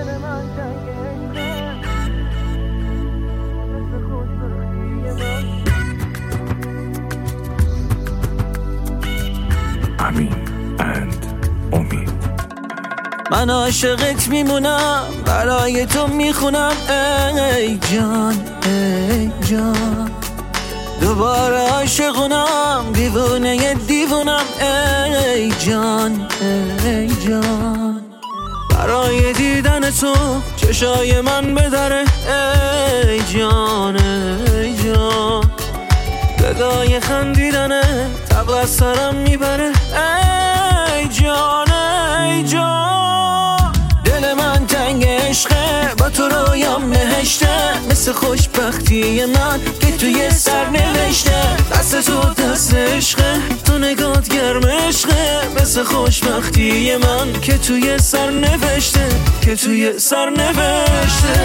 امین اند امید. من عاشقت میمونم، برای تو میخونم ای جان ای جان. دوباره عاشقونم، دیوونه دیوونم ای جان ای جان. برای دیدن تو چشای من بدره ای جان ای جان. صدای خندیدنه تب از سرم میبره ای جان ای جان. دل من تنگ عشقه، با تو رویام بهشته، مثل خوشبختی من که توی سر نوشته. دست تو دست عشقه، تو نگات گرم عشقه، مثل خوشبختی من که توی سر نوشته، که توی سر نوشته.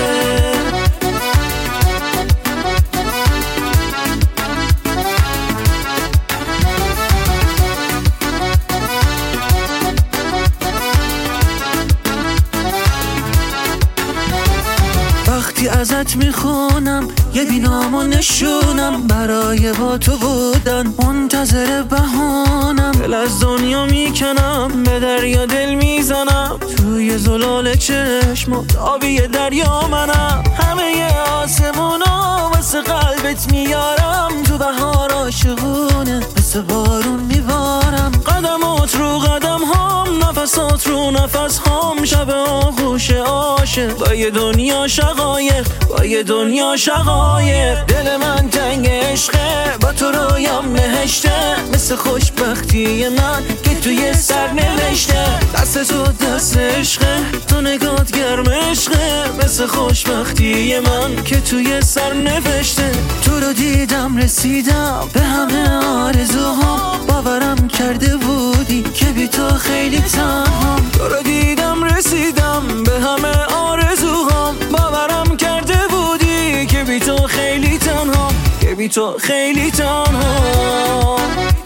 وقتی ازت میخونم یه بینام و نشونم، برای با تو بودن منتظر بهانم. دل از دنیا میکنم، به دریا دل میزنم، توی زلال چشمات آبی دریا منم. همه آسمونا واسه قلبت میارم، تو بهار عاشقونه مثل بارون میبارم. قدمات رو قدم هم، نفسات رو نفس هم، شب آغوش عاشق با یه دنیا شقایق، با یه دنیا شقایق. دل من تنگ عشقه، با تو رویام بهشته، مثل خوشبختی من که توی سر نوشته. دست تو دست عشقه، تو نگات گرم عشقه، مثل خوشبختی من که توی سر نوشته. تو رو دیدم رسیدم به همه آرزوهام، باورم کرده بودی که بی تو خیلی تنهام. تو رو دیدم رسیدم به همه آرزوهام، باورم کرده بودی که بی تو خیلی تنهام، که بی تو خیلی تنهام.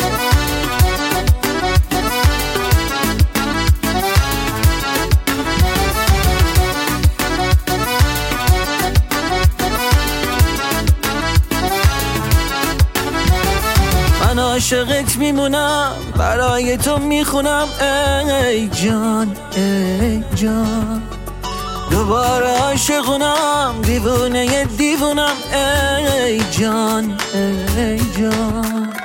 من عاشقت میمونم، برای تو میخونم ای جان ای جان. دوباره عاشقونم، دیوونه دیوونم ای جان ای جان.